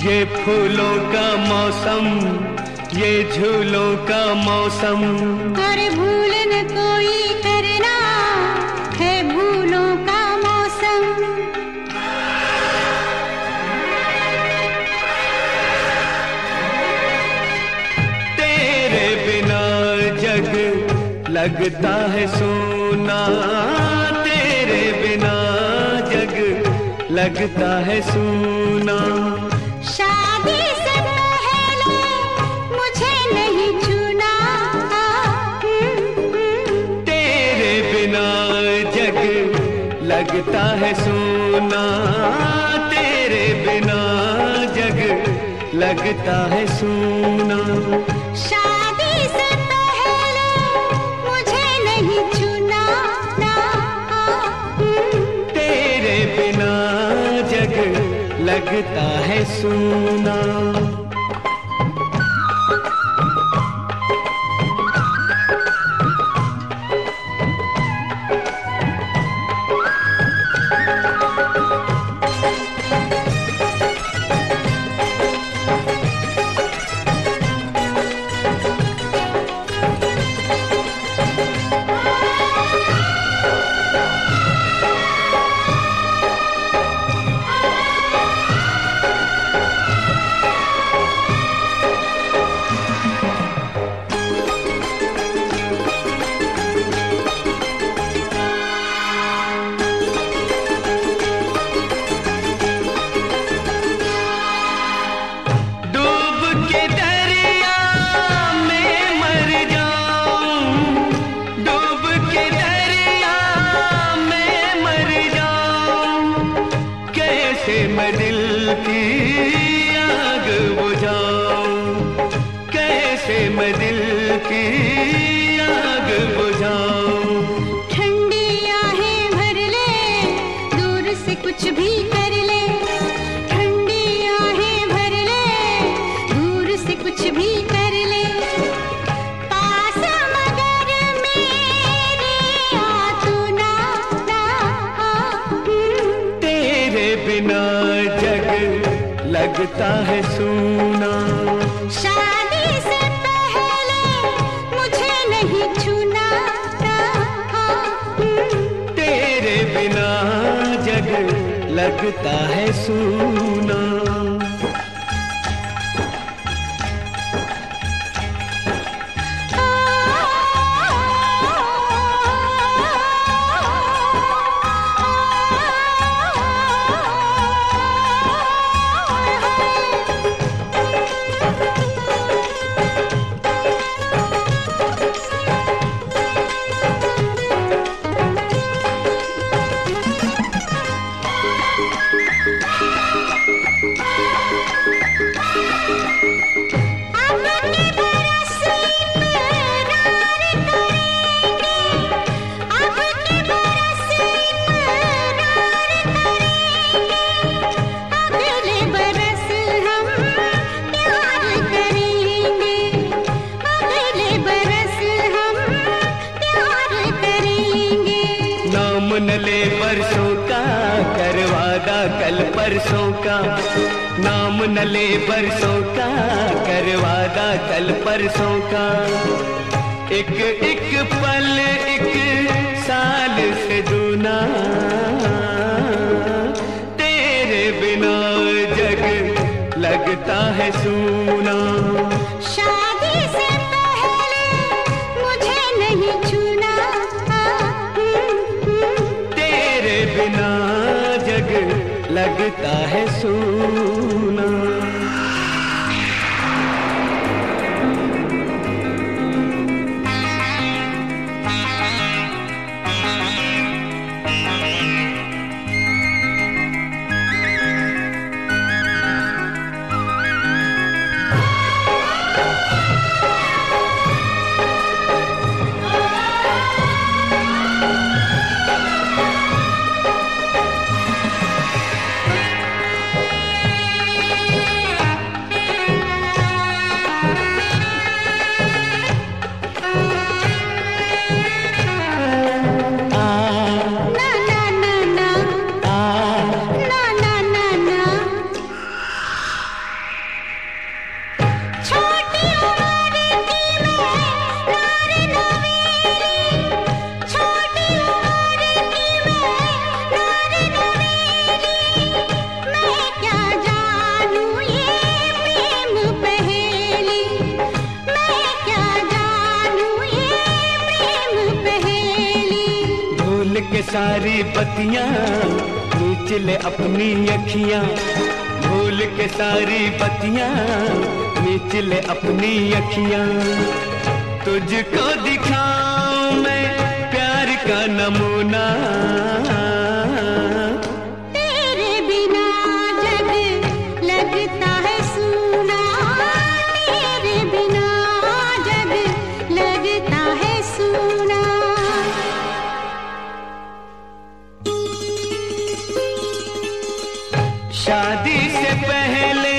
ये फूलों का मौसम, ये झूलों का मौसम, और भूल न कोई करना है भूलों का मौसम। तेरे बिना जग लगता है सूना, तेरे बिना जग लगता है सूना। शादी से पहले मुझे नहीं छूना, तेरे बिना जग लगता है सूना, तेरे बिना जग लगता है सूना। शादी से पहले मुझे नहीं छूना, तेरे बिना जग लगता है सूना। मैं दिल की आग बुझाऊं, कैसे मैं दिल की आग बुझाऊं। ठंडी आहें भर ले, दूर से कुछ भी कर ले, ठंडी आहें भर ले, दूर से कुछ भी कर ले। पास मगर मेरे आ तू ना, तेरे बिना जग लगता है सूना। शादी से पहले मुझे नहीं छूना, तेरे बिना जग लगता है सूना। न ले बरसों का कर वादा कल परसों का, नाम न ले बरसों का कर वादा कल परसों का। एक एक पल एक साल से दूना, तेरे बिना जग लगता है सूना। शादी से पहले मुझे नहीं छूना, बिना जग लगता है सूना। सारी बत्तियां नीच ले अपनी अखियां, भूल के सारी बत्तियां नीच ले अपनी अखियां। तुझको दिखाऊं मैं प्यार का नमूना, तेरे बिना जग लगता है सूना, तेरे बिना जग लगता है सूना। शादी से पहले